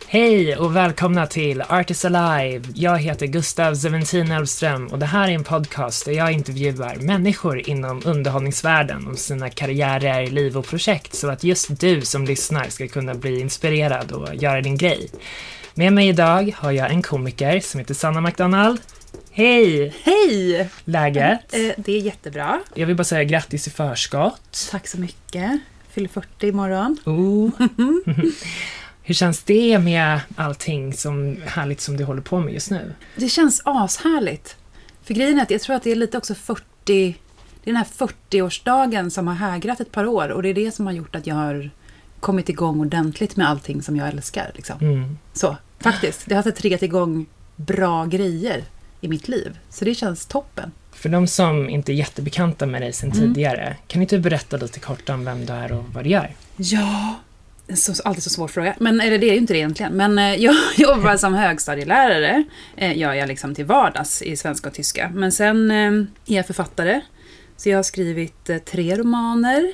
Hej och välkomna till Art is Alive. Jag heter Gustav Zeventin Elfström och det här är en podcast där jag intervjuar människor inom underhållningsvärlden om sina karriärer, liv och projekt så att just du som lyssnar ska kunna bli inspirerad och göra din grej. Med mig idag har jag en komiker som heter Sanna McDonald. Hej! Hej! Läget? Det är jättebra. Jag vill bara säga grattis i förskott. Tack så mycket. Fyller 40 imorgon. Hur känns det med allting som härligt som du håller på med just nu? Det känns ashärligt. För grejen är att jag tror att det är lite också 40... Det är den här 40-årsdagen som har hägrat ett par år. Och det är det som har gjort att jag har kommit igång ordentligt med allting som jag älskar. Liksom. Så, faktiskt. Det har triggat igång bra grejer i mitt liv. Så det känns toppen. För de som inte är jättebekanta med dig sedan tidigare, kan inte du berätta lite kort om vem du är och vad du gör? Ja, alltid så svår fråga. Men eller det är ju inte det egentligen. Men jag jobbar som högstadielärare. Gör jag liksom till vardags i svenska och tyska. Men sen är jag författare. Så jag har skrivit 3 romaner.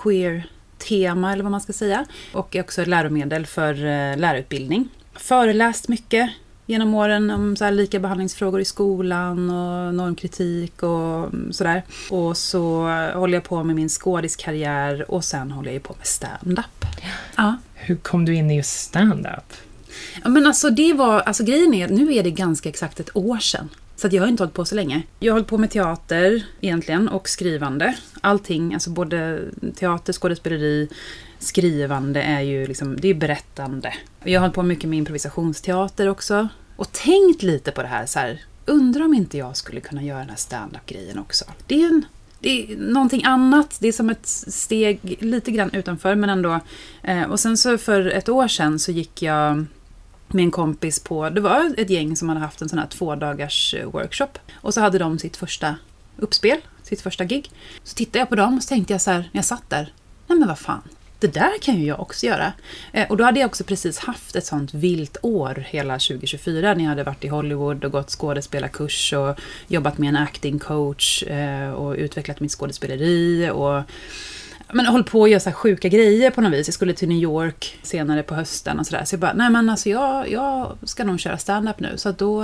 Queer-tema eller vad man ska säga. Och också läromedel för lärarutbildning. Föreläst mycket genom åren om så här lika behandlingsfrågor i skolan och normkritik och sådär. Och så håller jag på med min skådiskarriär och sen håller jag på med stand-up. Ja. Hur kom du in i just stand-up? Ja, men alltså det var, alltså grejen är, nu är det ganska exakt ett år sedan. Så att jag har inte hållit på så länge. Jag har hållit på med teater egentligen och skrivande. Allting, alltså både teater, skådespeleri, skrivande är ju liksom, det är berättande. Jag har hållit på mycket med improvisationsteater också. Och tänkt lite på det här så här, undrar om inte jag skulle kunna göra den här stand-up-grejen också. Det är någonting annat, det är som ett steg lite grann utanför men ändå. Och sen så för ett år sedan så gick jag med en kompis på, det var ett gäng som hade haft en sån här 2-dagars workshop. Och så hade de sitt första uppspel, sitt första gig. Så tittade jag på dem och så tänkte jag så här, när jag satt där, nej men vad fan, det där kan ju jag också göra. Och då hade jag också precis haft ett sånt vilt år hela 2024. När jag hade varit i Hollywood och gått skådespelarkurs och jobbat med en acting coach och utvecklat mitt skådespeleri och men håll på att göra så här sjuka grejer på något vis. Jag skulle till New York senare på hösten och sådär. Så jag bara, nej men alltså jag ska nog köra stand-up nu. Så då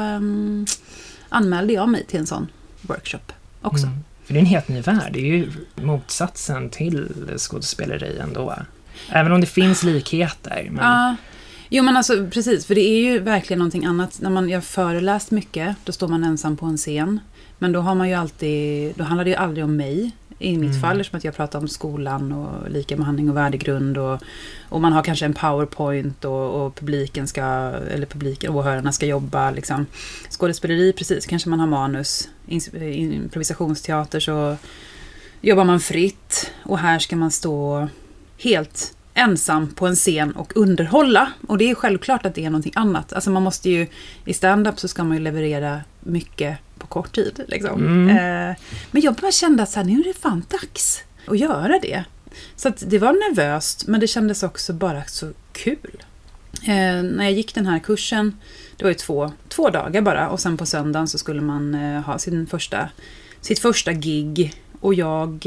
anmälde jag mig till en sån workshop också. För det är en helt ny värld. Det är ju motsatsen till skådespeleri ändå. Även om det finns likheter. Men... Ja, jo men alltså precis. För det är ju verkligen någonting annat. När jag föreläst mycket, då står man ensam på en scen. Men då har man ju alltid, då handlar det ju aldrig om mig. I mitt fall, som att jag pratar om skolan och likabehandling och värdegrund och man har kanske en PowerPoint och publiken åhörarna ska jobba liksom. Skådespeleri, precis, kanske man har manus, improvisationsteater så jobbar man fritt och här ska man stå helt ensam på en scen och underhålla och det är självklart att det är någonting annat. Alltså man måste ju, i stand-up så ska man ju leverera mycket på kort tid liksom. Men jag bara kände att så här, nu är det fan dags att göra det. Så att det var nervöst men det kändes också bara så kul. När jag gick den här kursen, det var ju 2 dagar bara och sen på söndagen så skulle man ha sitt första gig och jag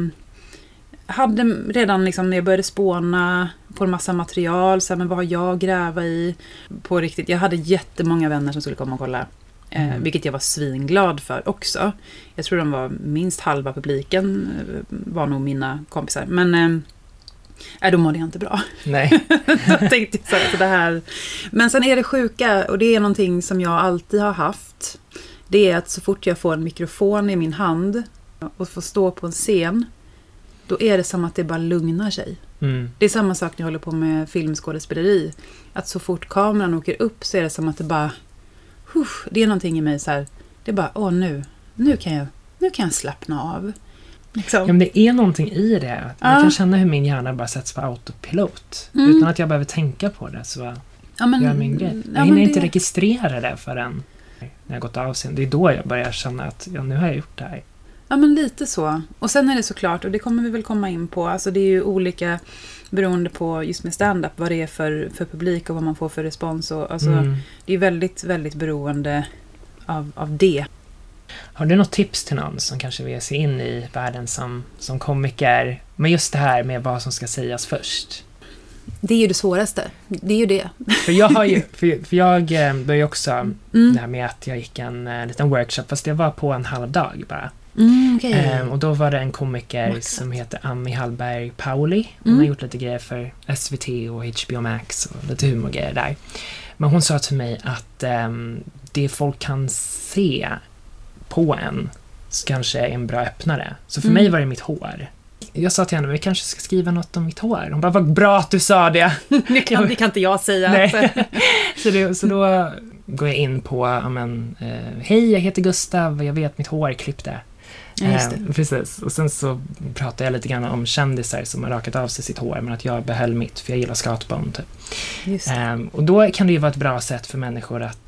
hade redan liksom, när jag började spåna på en massa material, så här, men vad har jag gräva i på riktigt. Jag hade jättemånga vänner som skulle komma och kolla. Vilket jag var svinglad för också. Jag tror de var minst halva publiken var nog mina kompisar. Men då mådde jag inte bra. Nej. Jag tänkte så här, det här. Men sen är det sjuka, och det är någonting som jag alltid har haft. Det är att så fort jag får en mikrofon i min hand och får stå på en scen, då är det som att det bara lugnar sig. Det är samma sak när jag håller på med filmskådespeleri. Att så fort kameran åker upp så är det som att det bara... det är någonting i mig så här, det är bara, nu kan jag slappna av. Liksom. Ja, men det är någonting i det. Man kan känna hur min hjärna bara sätts på autopilot. Utan att jag behöver tänka på det så gör jag min grej. Jag hinner inte registrera det förrän när jag gått av sen. Det är då jag börjar känna att nu har jag gjort det här. Ja, men lite så. Och sen är det såklart, och det kommer vi väl komma in på, alltså det är ju olika beroende på just med stand-up, vad det är för publik och vad man får för respons. Och, alltså, det är väldigt, väldigt beroende av det. Har du något tips till någon som kanske vill se in i världen som komiker? Men just det här med vad som ska sägas först. Det är ju det svåraste. Det är ju det. För jag har ju, för jag började också det här med att jag gick en liten workshop, fast det var på en halv dag bara. Okay. Och då var det en komiker som heter Ami Hallberg Pauli. Hon har gjort lite grejer för SVT och HBO Max och lite humorgrejer där. Men hon sa till mig att det folk kan se på en kanske är en bra öppnare. Så för mig var det mitt hår. Jag sa till henne, vi kanske ska skriva något om mitt hår. Hon bara, vad bra att du sa det. Det kan inte jag säga. Nej. så då går jag in på, hej, jag heter Gustav, jag vet mitt hår klippte. Precis. Och sen så pratar jag lite grann om kändisar som har rakat av sig sitt hår, men att jag behöll mitt, för jag gillar skatbond typ. Och då kan det ju vara ett bra sätt för människor att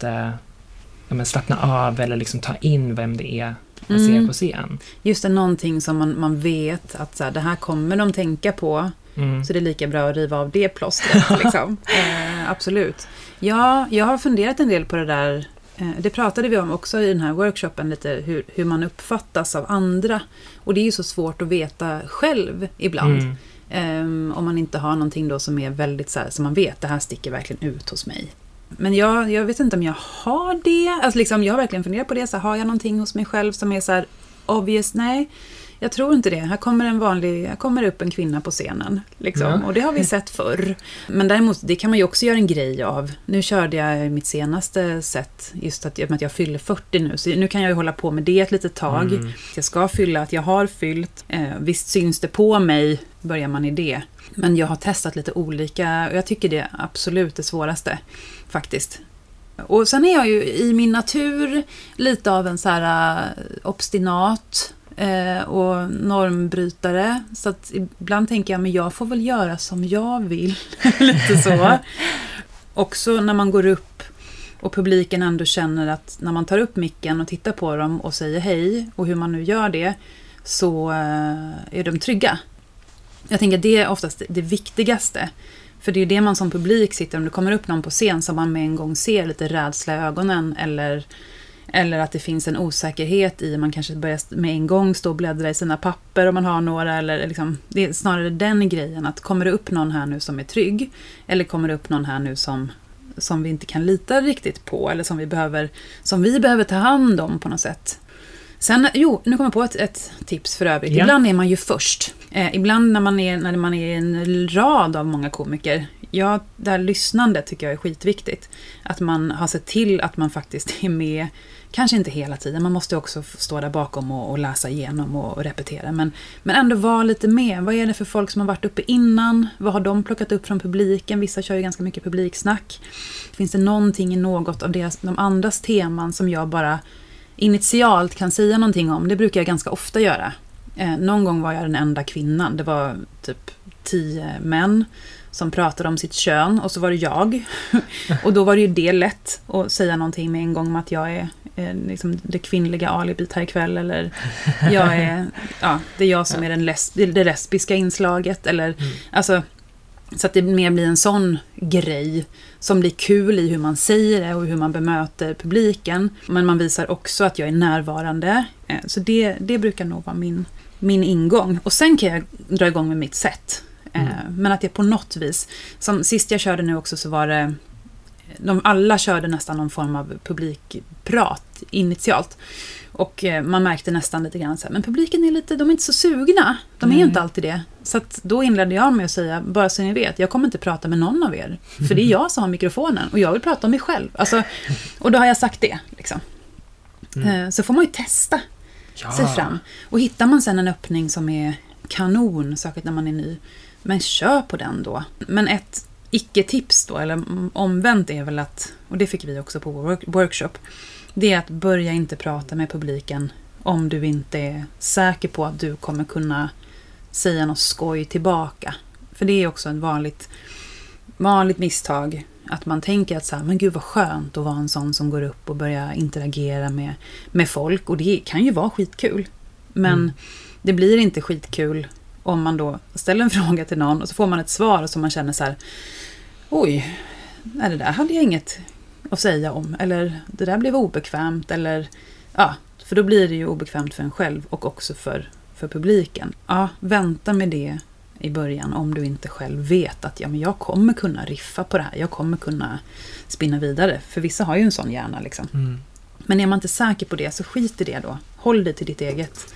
slappna av eller liksom ta in vem det är man ser på scen. Just det, någonting som man vet att så här, det här kommer de tänka på, så det är lika bra att riva av det plåstret. Liksom. Absolut. Ja, jag har funderat en del på det där. Det pratade vi om också i den här workshopen, lite hur man uppfattas av andra. Och det är ju så svårt att veta själv ibland. Om man inte har någonting då som är väldigt så här, som man vet, det här sticker verkligen ut hos mig. Men jag vet inte om jag har det. Alltså liksom, jag har verkligen funderat på det. Så har jag någonting hos mig själv som är så här obvious? Nej, jag tror inte det. Här kommer upp en kvinna på scenen. Liksom. Ja. Och det har vi sett förr. Men däremot, det kan man ju också göra en grej av. Nu körde jag mitt senaste set, just att jag fyller 40 nu. Så nu kan jag ju hålla på med det ett litet tag. Jag ska fylla, att jag har fyllt. Visst syns det på mig, börjar man i det. Men jag har testat lite olika, och jag tycker det är absolut det svåraste, faktiskt. Och sen är jag ju i min natur lite av en så här obstinat och normbrytare. Så att ibland tänker jag, men jag får väl göra som jag vill. Lite så. Också när man går upp och publiken ändå känner att när man tar upp micken och tittar på dem och säger hej, och hur man nu gör det, så är de trygga. Jag tänker att det är oftast det viktigaste. För det är det man som publik sitter, om det kommer upp någon på scen som man med en gång ser lite rädsla i ögonen, eller att det finns en osäkerhet i, man kanske börjar med en gång stå och bläddra i sina papper om man har några, eller liksom, det är snarare den grejen, att kommer det upp någon här nu som är trygg, eller kommer det upp någon här nu som vi inte kan lita riktigt på, eller som vi behöver ta hand om på något sätt. Sen, nu kommer jag på ett tips för övrigt. Yeah. Ibland är man ju först. Ibland när man är i en rad av många komiker. Det här lyssnandet tycker jag är skitviktigt. Att man har sett till att man faktiskt är med. Kanske inte hela tiden. Man måste också stå där bakom och läsa igenom och repetera. Men ändå vara lite med. Vad är det för folk som har varit uppe innan? Vad har de plockat upp från publiken? Vissa kör ju ganska mycket publiksnack. Finns det någonting i något av de andras teman som jag bara initialt kan säga någonting om? Det brukar jag ganska ofta göra. Någon gång var jag den enda kvinnan. Det var typ 10 män som pratade om sitt kön, och så var det jag. Och då var det ju det lätt att säga någonting med en gång om att jag är liksom det kvinnliga alibit här ikväll, eller det är jag som är det lesbiska inslaget, eller alltså, så att det mer blir en sån grej som blir kul i hur man säger det och hur man bemöter publiken. Men man visar också att jag är närvarande. Så det brukar nog vara min ingång. Och sen kan jag dra igång med mitt sätt. Men att jag på något vis, som sist jag körde nu också, så var det, alla körde nästan någon form av publikprat initialt. Och man märkte nästan lite grann så här, men publiken är de är inte så sugna. De är inte alltid det. Så att då inledde jag med att säga, bara så ni vet, jag kommer inte prata med någon av er. För det är jag som har mikrofonen, och jag vill prata om mig själv. Alltså, och då har jag sagt det. Liksom. Så får man ju testa sig fram. Och hittar man sen en öppning som är kanon, särskilt när man är ny, men kör på den då. Men ett icke-tips då, eller omvänt, är väl att, och det fick vi också på vår workshop, det är att börja inte prata med publiken om du inte är säker på att du kommer kunna säga något skoj tillbaka. För det är också ett vanligt misstag, att man tänker att så här, men gud vad skönt att vara en sån som går upp och börjar interagera med folk, och det kan ju vara skitkul. Men det blir inte skitkul om man då ställer en fråga till någon och så får man ett svar som man känner så här, oj, nej, det där hade jag inget att säga om, eller det där blev obekvämt, eller för då blir det ju obekvämt för en själv och också för publiken. Vänta med det i början om du inte själv vet att men jag kommer kunna riffa på det här. Jag kommer kunna spinna vidare. För vissa har ju en sån hjärna liksom. Men är man inte säker på det så skit i det då. Håll dig till ditt eget.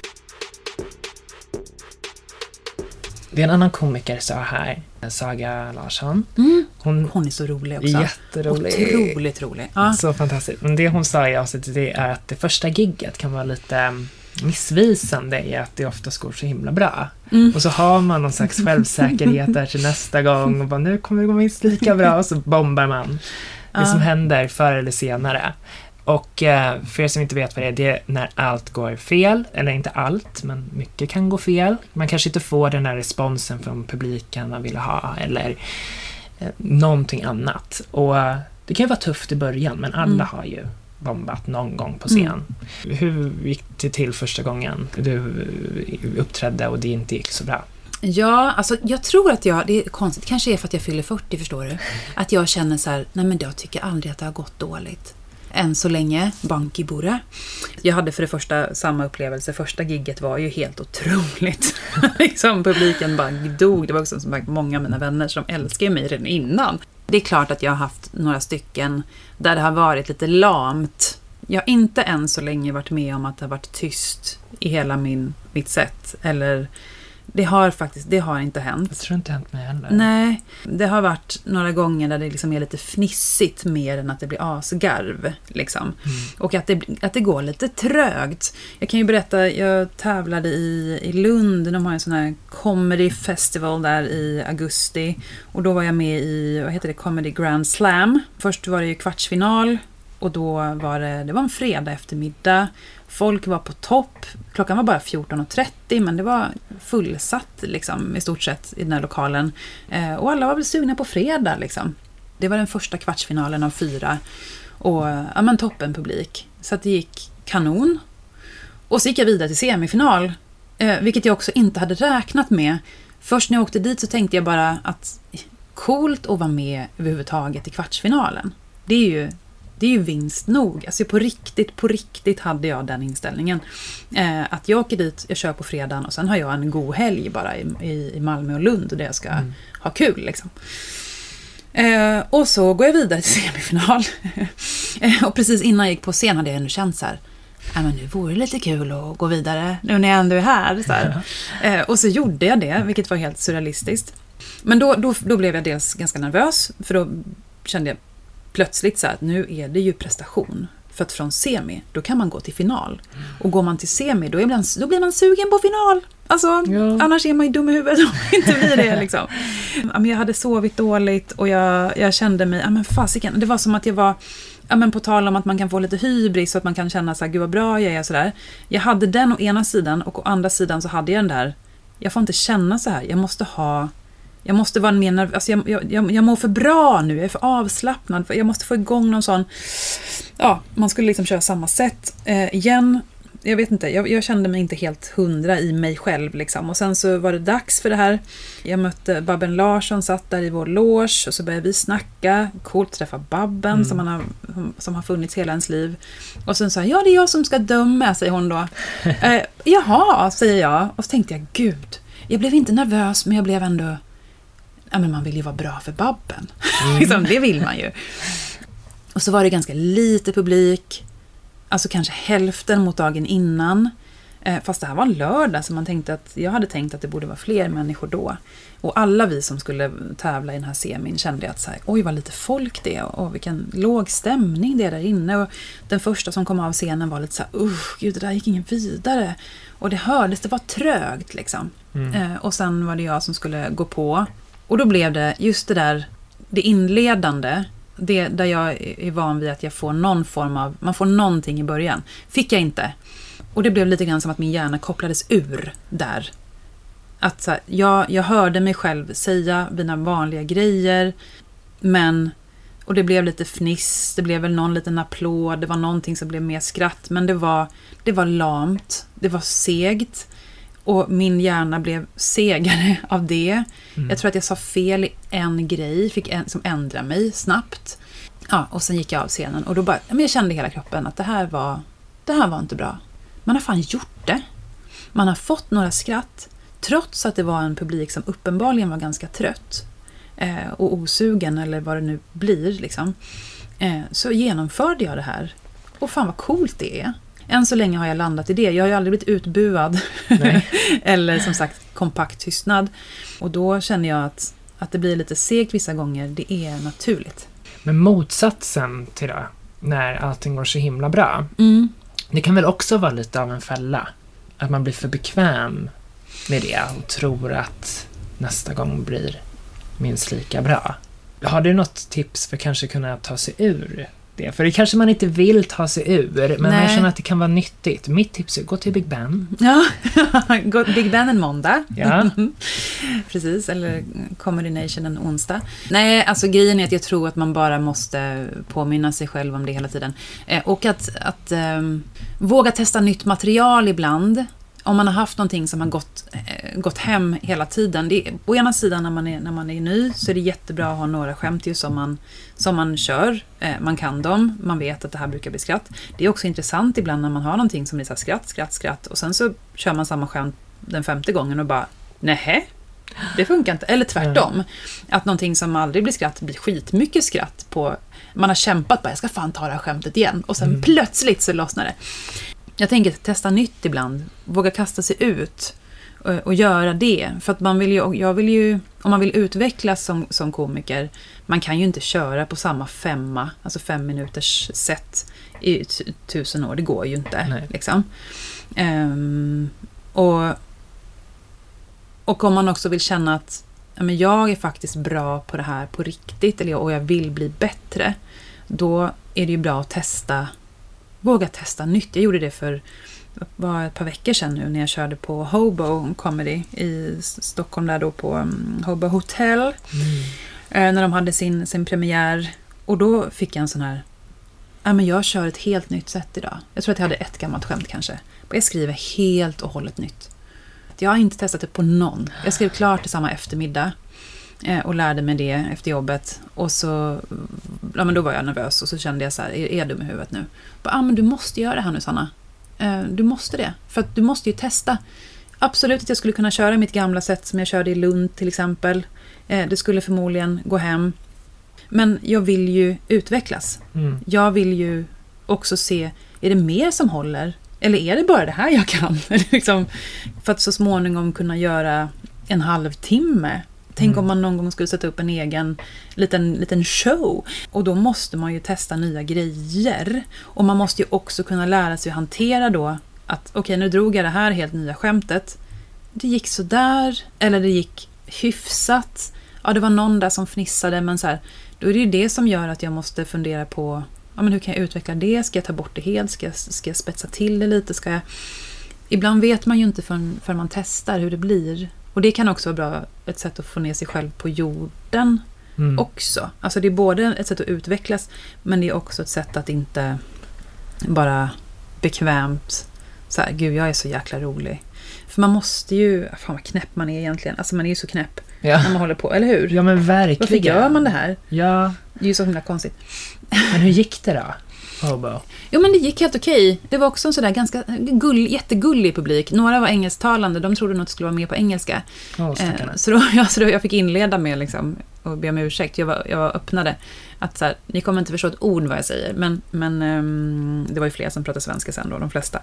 Det är en annan komiker sa här, Saga Larsson. Hon är så rolig också. Jätterolig. Otroligt rolig. Ja. Så fantastiskt. Men det hon sa i avsnittet det är att det första gigget kan vara lite missvisande i att det oftast går så himla bra. Och så har man någon slags självsäkerhet där till nästa gång och bara nu kommer det gå minst lika bra och så bombar man. Det som händer förr eller senare. Och för er som inte vet vad det är när allt går fel, eller inte allt, men mycket kan gå fel. Man kanske inte får den där responsen från publiken man vill ha, eller någonting annat. Och det kan ju vara tufft i början, men alla har ju bombat någon gång på scen. Hur gick det till första gången du uppträdde och det inte gick så bra? Ja, alltså jag tror att det är konstigt, kanske är för att jag fyller 40, förstår du. Att jag känner så här, nej men jag tycker aldrig att det har gått dåligt. Än så länge, Banki Bora. Jag hade för det första samma upplevelse. Första gigget var ju helt otroligt. Liksom publiken bara dog. Det var också som många av mina vänner som älskar mig redan innan. Det är klart att jag har haft några stycken där det har varit lite lamt. Jag har inte än så länge varit med om att det har varit tyst i hela mitt sätt. Eller det har inte hänt. Jag tror inte hänt mig heller. Nej, det har varit några gånger där det liksom är lite fnissigt mer än att det blir asgarv. Liksom. Och att det går lite trögt. Jag kan ju berätta, jag tävlade i Lund. De har en sån här comedy festival där i augusti. Och då var jag med i, vad heter det, Comedy Grand Slam. Först var det ju kvartsfinal. Och då var det var en fredag eftermiddag. Folk var på topp. Klockan var bara 14.30 men det var fullsatt liksom, i stort sett i den här lokalen. Och alla var väl sugna på fredag liksom. Det var den första kvartsfinalen av 4. Och toppen publik. Så att det gick kanon. Och så gick jag vidare till semifinal. Vilket jag också inte hade räknat med. Först när jag åkte dit så tänkte jag bara att coolt att vara med överhuvudtaget i kvartsfinalen. Det är ju vinst nog. Alltså på riktigt hade jag den inställningen. Att jag åker dit, jag kör på fredagen och sen har jag en god helg bara i Malmö och Lund där jag ska ha kul liksom. Och så går jag vidare till semifinal. Och precis innan jag gick på scen hade jag ändå känt så här, men nu vore det lite kul att gå vidare nu när jag ändå är här. Så här. Och så gjorde jag det, vilket var helt surrealistiskt. Men då blev jag dels ganska nervös, för då kände jag plötsligt så att nu är det ju prestation. För att från semi, då kan man gå till final. Och går man till semi, då blir man sugen på final. Alltså, annars är man ju dum i huvudet om inte blir det liksom. Jag hade sovit dåligt och jag kände mig, men fasiken. Det var som att jag var, på tal om att man kan få lite hybris så att man kan känna så här, gud vad bra jag är sådär. Jag hade den å ena sidan och å andra sidan så hade jag den där, jag får inte känna så här, jag måste vara mer nervös. Alltså jag mår för bra nu. Jag är för avslappnad. Jag måste få igång någon sån... Ja, man skulle liksom köra samma sätt. Igen, jag vet inte. Jag kände mig inte helt 100 i mig själv. Liksom. Och sen så var det dags för det här. Jag mötte Babben Larsson, satt där i vår loge. Och så började vi snacka. Coolt att träffa Babben som har funnits hela ens liv. Och sen sa jag, det är jag som ska döma, säger hon då. Jaha, säger jag. Och så tänkte jag, gud. Jag blev inte nervös, men jag blev ändå... men man vill ju vara bra för Babben. Liksom, det vill man ju. Och så var det ganska lite publik. Alltså kanske hälften mot dagen innan. Fast det här var en lördag, så jag hade tänkt att det borde vara fler människor då. Och alla vi som skulle tävla i den här semin kände att så här, oj vad lite folk det är. Och vilken låg stämning det är där inne. Och den första som kom av scenen var lite så här, gud det där gick ingen vidare. Och det hördes, det var trögt liksom. Och sen var det jag som skulle gå på. Och då blev det just det där, det inledande, det där jag är van vid att jag får någon form av, man får någonting i början. Fick jag inte. Och det blev lite grann som att min hjärna kopplades ur där. Att så här, jag hörde mig själv säga mina vanliga grejer, och det blev lite fniss, det blev väl någon liten applåd, det var någonting som blev mer skratt, men det var lamt, det var segt. Och min hjärna blev segare av det. Jag tror att jag sa fel i en grej. Som ändrade mig snabbt. Ja, och sen gick jag av scenen. Och då bara, jag kände i hela kroppen att det här var inte bra. Man har fan gjort det. Man har fått några skratt. trots att det var en publik som uppenbarligen var ganska trött och osugen eller vad det nu blir liksom, så genomförde jag det här. Och fan vad coolt det är. Än så länge har jag landat i det. Jag har ju aldrig blivit utbuad eller som sagt kompakt tystnad. Och då känner jag att det blir lite segt vissa gånger. Det är naturligt. Men motsatsen till det, när allting går så himla bra, det kan väl också vara lite av en fälla. Att man blir för bekväm med det och tror att nästa gång blir minst lika bra. Har du något tips för kanske kunna ta sig ur det? För det kanske man inte vill ta sig ur, men jag känner att det kan vara nyttigt. Mitt tips är gå till Big Ben. Ja, gå till Big Ben en måndag. Ja. Precis, eller Comedy Nation en onsdag. Nej, alltså grejen är att jag tror att man bara måste påminna sig själv om det hela tiden. Och att våga testa nytt material ibland. Om man har haft någonting som har gått hem hela tiden. På ena sidan när man är ny så är det jättebra att ha några skämt ju som man kör. Man kan dem, man vet att det här brukar bli skratt. Det är också intressant ibland när man har någonting som blir så här skratt. Och sen så kör man samma skämt den 5:e gången och bara, nej, det funkar inte. Eller tvärtom. Att någonting som aldrig blir skratt blir skitmycket skratt på. Man har kämpat bara, jag ska fan ta det här skämtet igen. Och sen plötsligt så lossnar det. Jag tänker testa nytt ibland. Våga kasta sig ut och göra det. För att om man vill utvecklas som komiker, man kan ju inte köra på samma 5 minuters set i 1000 år. Det går ju inte. Liksom. Och om man också vill känna att jag är faktiskt bra på det här på riktigt, och jag vill bli bättre, då är det ju bra att våga testa nytt. Jag gjorde det för ett par veckor sedan nu när jag körde på Hobo Comedy i Stockholm där då på Hobo Hotel. När de hade sin premiär. Och då fick jag en sån här, jag kör ett helt nytt sätt idag. Jag tror att jag hade ett gammalt skämt kanske. Och jag skriver helt och hållet nytt. Jag har inte testat det på någon. Jag skrev klart det samma eftermiddag. Och lärde mig det efter jobbet. Och så, men då var jag nervös. Och så kände jag så här, är jag dum i huvudet nu? Men du måste göra det här nu, Sanna. Du måste det. För att du måste ju testa. Absolut att jag skulle kunna köra mitt gamla sätt som jag körde i Lund till exempel. Det skulle förmodligen gå hem. Men jag vill ju utvecklas. Jag vill ju också se, är det mer som håller? Eller är det bara det här jag kan? Liksom, för att så småningom kunna göra en halvtimme. Tänk om man någon gång skulle sätta upp en egen liten show. Och då måste man ju testa nya grejer. Och man måste ju också kunna lära sig att hantera då att okej, nu drog jag det här helt nya skämtet. Det gick så där, eller det gick hyfsat. Ja, det var någon där som fnissade, men så här, då är det ju det som gör att jag måste fundera på, hur kan jag utveckla det? Ska jag ta bort det helt? Ska jag spetsa till det lite? Ibland vet man ju inte förrän man testar hur det blir. Och det kan också vara bra ett sätt att få ner sig själv på jorden också. Alltså det är både ett sätt att utvecklas, men det är också ett sätt att inte bara bekvämt så här, gud, jag är så jäkla rolig. För man måste ju, fan vad knäpp man är egentligen. Alltså man är ju så knäpp när man håller på, eller hur? Ja, men verkligen. Varför gör man det här? Ja. Det är ju så himla konstigt. Men hur gick det då? Hobo. Jo, men det gick helt okej. Det var också en sådär ganska jättegullig publik. Några var engelsktalande, de trodde nog att det skulle vara med på engelska. Så då jag fick inleda med liksom, och be om ursäkt. Jag öppnade att så här, ni kommer inte förstå ett ord vad jag säger. Men det var ju fler som pratade svenska sen då, de flesta.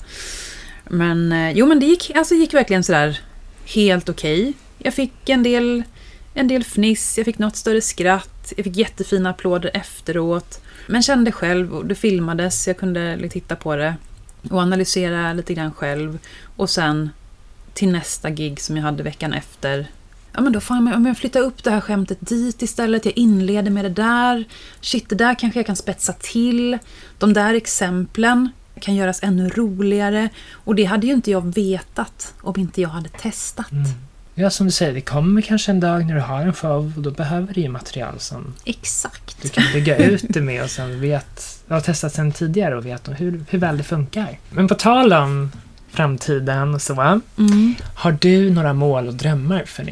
Men men det gick verkligen sådär helt okej. Jag fick en del fniss, jag fick något större skratt, jag fick jättefina applåder efteråt. Men kände själv, och det filmades, jag kunde titta på det och analysera lite grann själv. Och sen till nästa gig som jag hade veckan efter, men då får jag flytta upp det här skämtet dit istället. Jag inleder med det där. Shit, det där kanske jag kan spetsa till. De där exemplen kan göras ännu roligare. Och det hade ju inte jag vetat om inte jag hade testat. Ja, som du säger, det kommer kanske en dag när du har en show och då behöver du ju material som exakt. Du kan bygga ut det med och sen har testat sen tidigare och vet hur väl det funkar. Men på tal om framtiden och så, har du några mål och drömmar för din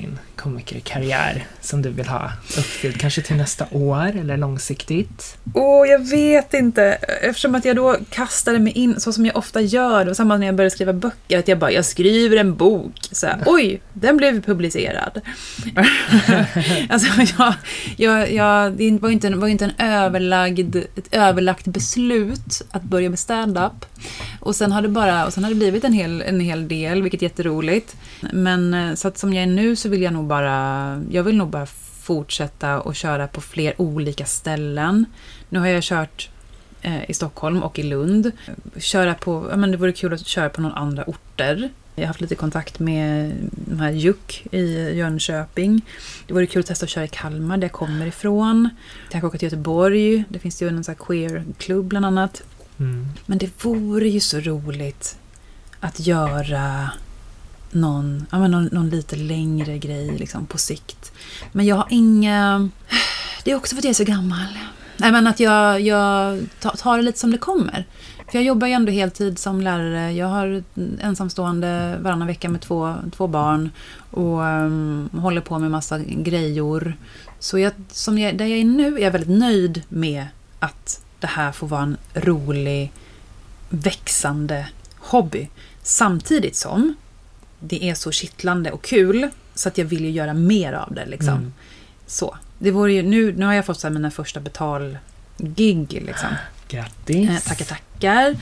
komikerkarriär som du vill ha uppfylld? Kanske till nästa år eller långsiktigt? Jag vet inte. Eftersom att jag då kastade mig in, så som jag ofta gör, och samma när jag började skriva böcker, att jag skriver en bok. Så här, oj, den blev publicerad. Alltså, det var inte ett överlagt beslut att börja med stand-up. Och sen har det blivit en hel del, vilket är jätteroligt. Men så att som jag är nu så vill jag nog bara fortsätta och köra på fler olika ställen. Nu har jag kört i Stockholm och i Lund. Det vore kul att köra på några andra orter. Jag har haft lite kontakt med de här Juk i Jönköping. Det vore kul att testa att köra i Kalmar, där jag kommer ifrån. Jag kan åka till Göteborg. Det finns ju en sån här queer-klubb bland annat. Mm. Men det vore ju så roligt att göra någon lite längre grej liksom, på sikt. Men jag har inga... Det är också för att jag är så gammal. Nej, men att jag tar det lite som det kommer. För jag jobbar ju ändå heltid som lärare. Jag har ensamstående varannan vecka med två barn. Och håller på med massa grejor. Så där jag är nu är jag väldigt nöjd med att det här får vara en rolig, växande hobby. Samtidigt som det är så kittlande och kul så att jag vill ju göra mer av det liksom. Mm. Så. Det vore ju nu har jag fått så här mina första betalgig liksom. Grattis. Tackar.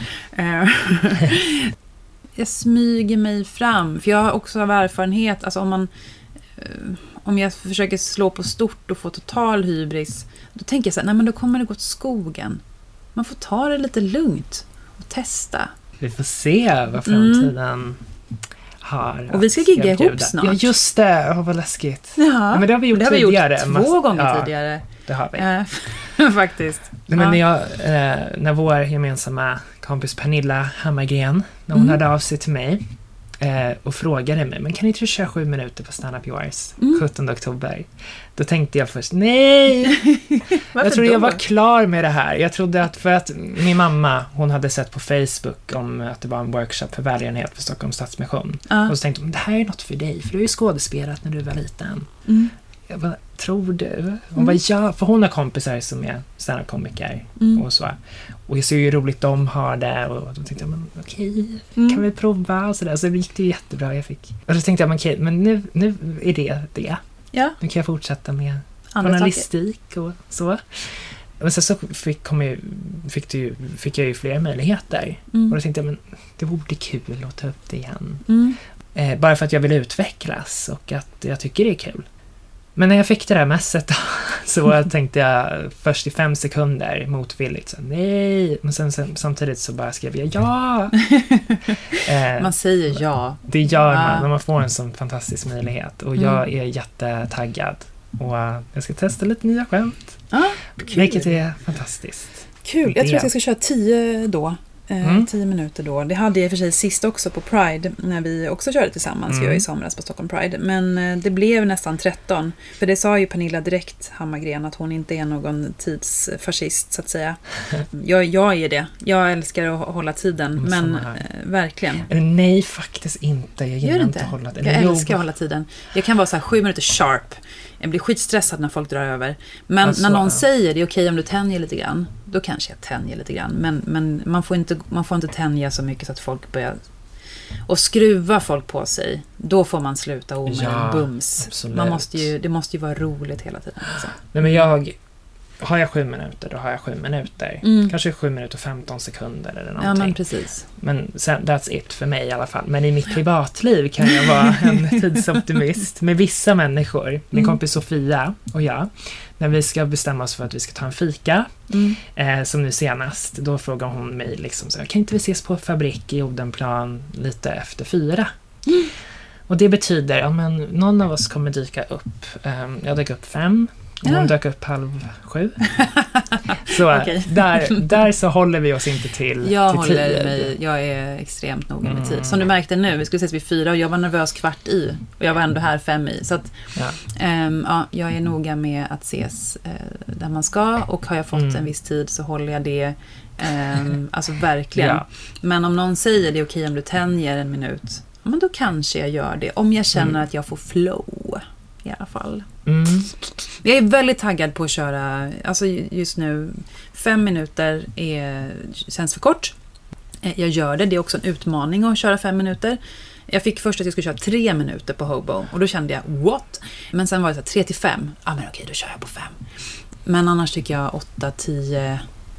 Jag smyger mig fram, för jag har också av erfarenhet, alltså om jag försöker slå på stort och få total hybris, då tänker jag så här, nej men då kommer det gå åt skogen. Man får ta det lite lugnt och testa. Vi får se vad framtiden har. Och vi ska gigga ihop snart. Ja, just det. Vad läskigt. Ja, men det har vi gjort tidigare. 2 gånger tidigare. Det har vi. Faktiskt. Nej, men när vår gemensamma kompis Pernilla Hammargren, när hon hörde av sig till mig och frågade mig, men kan inte du köra 7 minuter på Stand Up Yours 17 oktober? Då tänkte jag först, nej! Jag trodde jag var klar med det här. Jag trodde att, för att min mamma, hon hade sett på Facebook om att det var en workshop för välgörenhet för Stockholms Stadsmission. Och så tänkte hon, det här är något för dig, för du har ju skådespelat när du var liten. Jag bara, tror du? Hon bara, ja, för hon har kompisar som är stand-up-komiker och så. Och jag ser ju hur roligt de har det, och då tänkte jag, men okej, kan vi prova och sådär. Så det gick det jättebra, och då tänkte jag, men okej, men nu är det. Ja. Nu kan jag fortsätta med journalistik och så. Men sen så fick jag ju fler möjligheter. Och då tänkte jag, men det vore kul att ta upp det igen. Bara för att jag vill utvecklas och att jag tycker det är kul. Men när jag fick det där mässet då, så tänkte jag först i 5 sekunder motvilligt så nej, men sen samtidigt så bara skrev jag ja. Man säger ja. Det gör man när man får en sån fantastisk möjlighet, och jag är jättetaggad, och jag ska testa lite nya skämt. Vilket är fantastiskt. Kul, jag tror att jag ska köra 10 då. 10 minuter då. Det hade jag i och för sig sist också på Pride, när vi också körde tillsammans. Jag i somras på Stockholm Pride. Men det blev nästan 13. För det sa ju Pernilla direkt Hammargren, att hon inte är någon tidsfascist, så att säga. Jag är det. Jag älskar att hålla tiden. Men verkligen. Nej, faktiskt inte. Jag gillar inte att hålla tiden. Jag älskar att hålla tiden. Jag kan vara så här 7 minuter sharp. Jag blir skitstressad när folk drar över. Men alltså, när någon säger det är okej om du tänjer lite grann, då kanske jag tänjer lite grann. Men man får inte tänja så mycket så att folk börjar och skruva folk på sig. Då får man sluta med en bums. Absolut. Det måste ju vara roligt hela tiden. Alltså. Nej, men har jag 7 minuter, då har jag 7 minuter. Kanske 7 minuter och 15 sekunder eller någonting. Ja, men precis. Men sen, that's it för mig i alla fall. Men i mitt privatliv kan jag vara en tidsoptimist med vissa människor. Min kompis Sofia och jag. När vi ska bestämma oss för att vi ska ta en fika, som nu senast, då frågar hon mig liksom så här, kan inte vi ses på Fabrik i Odenplan lite efter 4? Och det betyder, men någon av oss kommer dyka upp. Jag dök upp 5. Hon dök upp 6:30. Så okay. där så håller vi oss inte till tid. Jag är extremt noga med tid. Som du märkte nu, vi skulle ses vid 4 och jag var nervös 4:15 och jag var ändå här 5:00. Så att, jag är noga med att ses där man ska, och har jag fått en viss tid så håller jag det. Alltså verkligen. Ja. Men om någon säger det är okej om du tänjer 1 minut, men då kanske jag gör det. Om jag känner att jag får flow. i alla fall. Mm. Jag är väldigt taggad på att köra, alltså just nu 5 minuter känns för kort. Jag gör det är också en utmaning att köra 5 minuter. Jag fick först att jag skulle köra 3 minuter på Hobo och då kände jag, what? Men sen var det så här 3 till 5. Ja, men okej, då kör jag på 5. Men annars tycker jag 8-10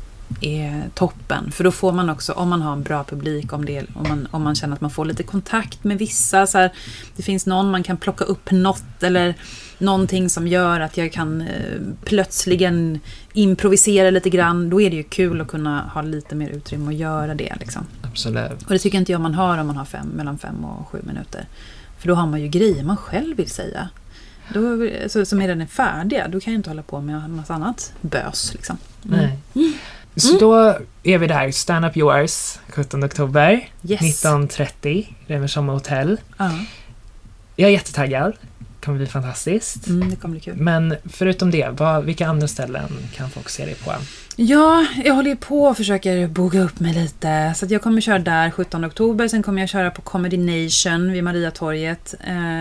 är toppen. För då får man också, om man har en bra publik, om man känner att man får lite kontakt med vissa. Så här, det finns någon man kan plocka upp något eller någonting som gör att jag kan plötsligen improvisera lite grann. Då är det ju kul att kunna ha lite mer utrymme att göra det. Liksom. Absolut. Och det tycker inte jag man har om man har mellan 5 och 7 minuter. För då har man ju grejer man själv vill säga. Då, som redan är färdiga. Då kan jag inte hålla på med något annat bös. Liksom. Nej. Så då är vi där, Stand Up Yours, 17 oktober, 19:30, Reversomma hotell. Jag är jättetaggad, det kommer bli fantastiskt. Det kommer bli kul. Men förutom det, vilka andra ställen kan folk se dig på? Ja, jag håller på och försöker boga upp mig lite. Så att jag kommer köra där 17 oktober. Sen kommer jag köra på Comedy Nation vid Mariatorget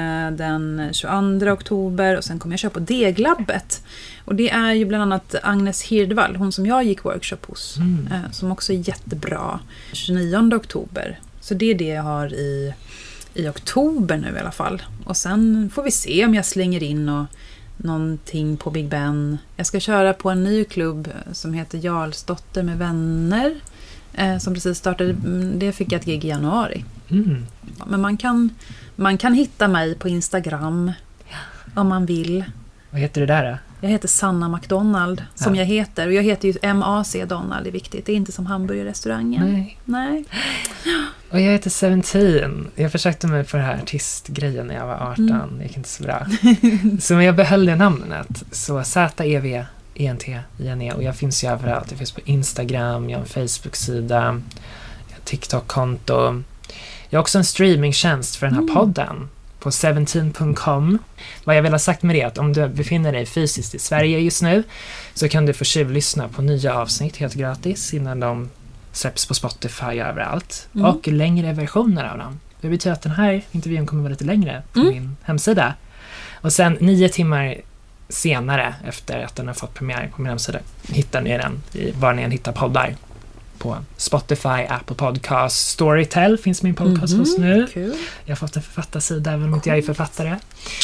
den 22 oktober. Och sen kommer jag köra på Deglabbet. Och det är ju bland annat Agnes Hirdvall, hon som jag gick workshop hos. Som också är jättebra. 29 oktober. Så det är det jag har i oktober nu i alla fall. Och sen får vi se om jag slänger in någonting på Big Ben. Jag ska köra på en ny klubb som heter Jarlsdotter med vänner. Som precis startade. Det fick jag ett gig i januari. Men man kan hitta mig på Instagram om man vill. Vad heter det där då? Jag heter Sanna McDonald som jag heter. Och jag heter ju MAC Donald, det är viktigt. Det är inte som hamburgerrestaurangen. Nej. Och jag heter 17. Jag försökte mig på den här artistgrejen när jag var 18. Det gick inte så bra. Så jag behöll det namnet. Så ZEVENTINE. Och jag finns ju överallt. Jag finns på Instagram, jag har en Facebook-sida, jag har TikTok-konto. Jag har också en streamingtjänst för den här podden på 17.com. Vad jag vill ha sagt med det är att om du befinner dig fysiskt i Sverige just nu så kan du få tjuvlyssna på nya avsnitt helt gratis innan de släpps på Spotify överallt. Och längre versioner av dem. Det betyder att den här intervjun kommer vara lite längre på min hemsida. Och sen 9 timmar senare efter att den har fått premiär på min hemsida hittar ni den var ni än hittar poddar. På Spotify, Apple Podcast, Storytel finns min podcast hos nu. Cool. Jag har fått en författarsida även om inte jag är författare.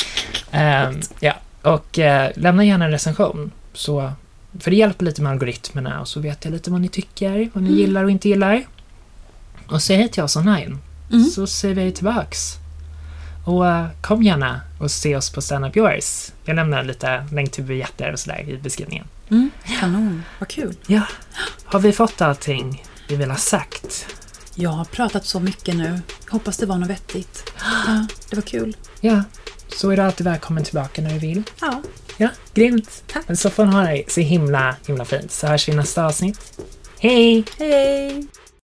Och lämna gärna en recension. Så, för det hjälper lite med algoritmerna och så vet jag lite vad ni tycker, vad ni gillar och inte gillar. Och säg hej till oss online. Så säger vi tillbaks. Och kom gärna och se oss på Stand Up Yours. Jag lämnar lite länk till biljetter och sådär i beskrivningen. Kanon, vad kul. Ja, har vi fått allting vi vill ha sagt? Jag har pratat så mycket nu. Hoppas det var något vettigt. Ja, det var kul. Ja, så är du alltid välkommen tillbaka när du vill. Ja, grymt. Tack. Men så får ni ha det så himla fint. Så hörs vi i nästa avsnitt. Hej! Hej!